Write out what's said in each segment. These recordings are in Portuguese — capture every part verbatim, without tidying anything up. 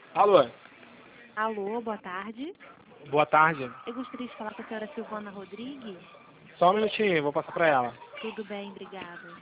Alô, Alô, boa tarde. boa tarde. Eu gostaria de falar com a senhora Silvana Rodrigues. Só um minutinho, vou passar pra ela. Tudo bem, obrigada.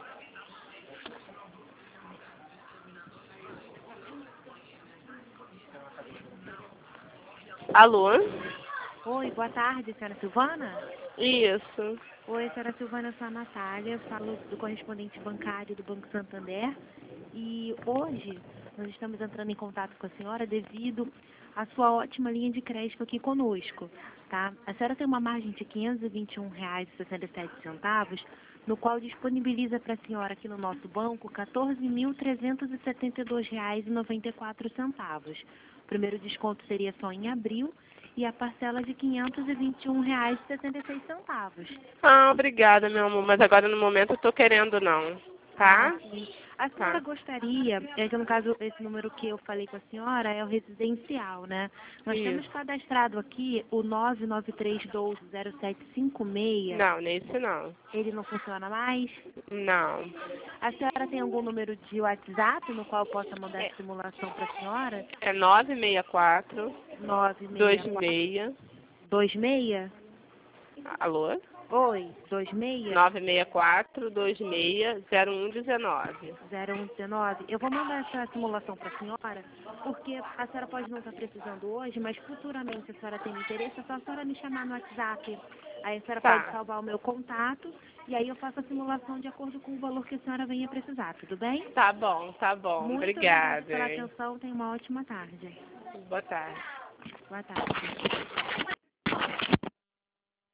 Alô? Oi, boa tarde, senhora Silvana? Isso. Oi, senhora Silvana, eu sou a Natália, eu falo do correspondente bancário do Banco Santander. E hoje nós estamos entrando em contato com a senhora devido à sua ótima linha de crédito aqui conosco, tá? A senhora tem uma margem de quinhentos e vinte e um reais e sessenta e sete centavos, no qual disponibiliza para a senhora aqui no nosso banco quatorze mil trezentos e setenta e dois reais e noventa e quatro centavos. O primeiro desconto seria só em abril e a parcela de quinhentos e vinte e um reais e sessenta e seis centavos. Ah, obrigada, meu amor. Mas agora no momento eu tô querendo não. Tá? Ah, sim. A senhora Tá. gostaria, é que no caso esse número que eu falei com a senhora é o residencial, né? Nós temos Isso. cadastrado aqui o nove nove três dois zero sete cinco seis. Não, nesse não. Ele não funciona mais? Não. A senhora tem algum número de WhatsApp no qual eu possa mandar É, a simulação para a senhora? é nove seis quatro, nove dois seis quatro seis. dois seis? Alô? Oi, dois seis? nove seis quatro, dois seis, zero um um nove. zero um um nove. Eu vou mandar essa simulação para a senhora, porque a senhora pode não estar precisando hoje, mas futuramente, se a senhora tem interesse, é só a senhora me chamar no WhatsApp. Aí a senhora Tá. pode salvar o meu contato e aí eu faço a simulação de acordo com o valor que a senhora venha precisar, tudo bem? Tá bom, tá bom. Muito obrigada Obrigada, pela hein? atenção, tenha uma ótima tarde. Boa tarde. Boa tarde.